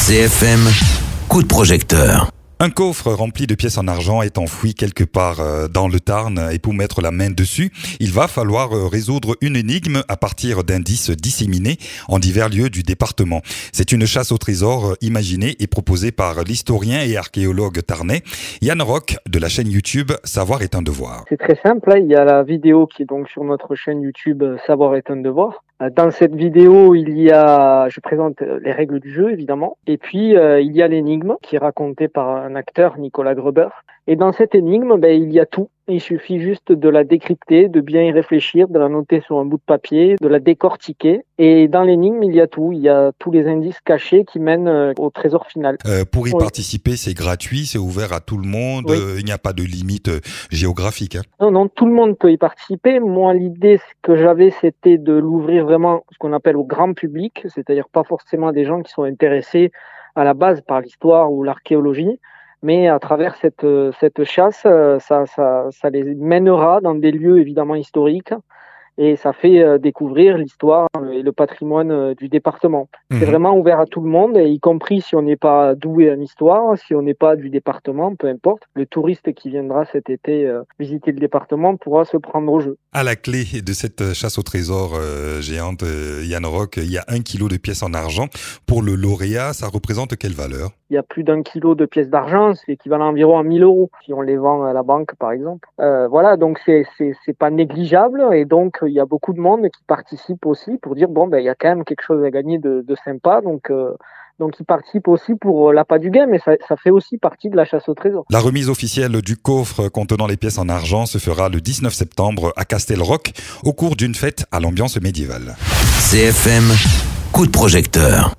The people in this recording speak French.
CFM, coup de projecteur. Un coffre rempli de pièces en argent est enfoui quelque part dans le Tarn et pour mettre la main dessus, il va falloir résoudre une énigme à partir d'indices disséminés en divers lieux du département. C'est une chasse au trésor imaginée et proposée par l'historien et archéologue tarnais Yann Roch de la chaîne YouTube Savoir est un devoir. C'est très simple, là, il y a la vidéo qui est donc sur notre chaîne YouTube Savoir est un devoir. Dans cette vidéo, je présente les règles du jeu, évidemment. Et puis, il y a l'énigme qui est racontée par un acteur, Nicolas Gruber. Et dans cette énigme, il y a tout. Il suffit juste de la décrypter, de bien y réfléchir, de la noter sur un bout de papier, de la décortiquer. Et dans l'énigme, il y a tout. Il y a tous les indices cachés qui mènent au trésor final. Pour y participer, c'est gratuit, c'est ouvert à tout le monde. Oui. Il n'y a pas de limite géographique. Non, tout le monde peut y participer. Moi, l'idée que j'avais, c'était de l'ouvrir vraiment ce qu'on appelle au grand public, c'est-à-dire pas forcément des gens qui sont intéressés à la base par l'histoire ou l'archéologie, mais à travers cette chasse, ça les mènera dans des lieux évidemment historiques et ça fait découvrir l'histoire et le patrimoine du département. C'est vraiment ouvert à tout le monde, y compris si on n'est pas doué en histoire, si on n'est pas du département, peu importe. Le touriste qui viendra cet été visiter le département pourra se prendre au jeu. À la clé de cette chasse au trésor géante, Yann Roch, il y a 1 kilo de pièces en argent. Pour le lauréat, ça représente quelle valeur ? Il y a plus d'1 kilo de pièces d'argent, c'est équivalent environ à 1 000 € si on les vend à la banque, par exemple. Voilà, donc c'est pas négligeable et donc il y a beaucoup de monde qui participe aussi pour dire il y a quand même quelque chose à gagner de sympa, donc ils participent aussi pour l'appât du gain, mais ça fait aussi partie de la chasse au trésor. La remise officielle du coffre contenant les pièces en argent se fera le 19 septembre à Castelroch au cours d'une fête à l'ambiance médiévale. CFM, coup de projecteur.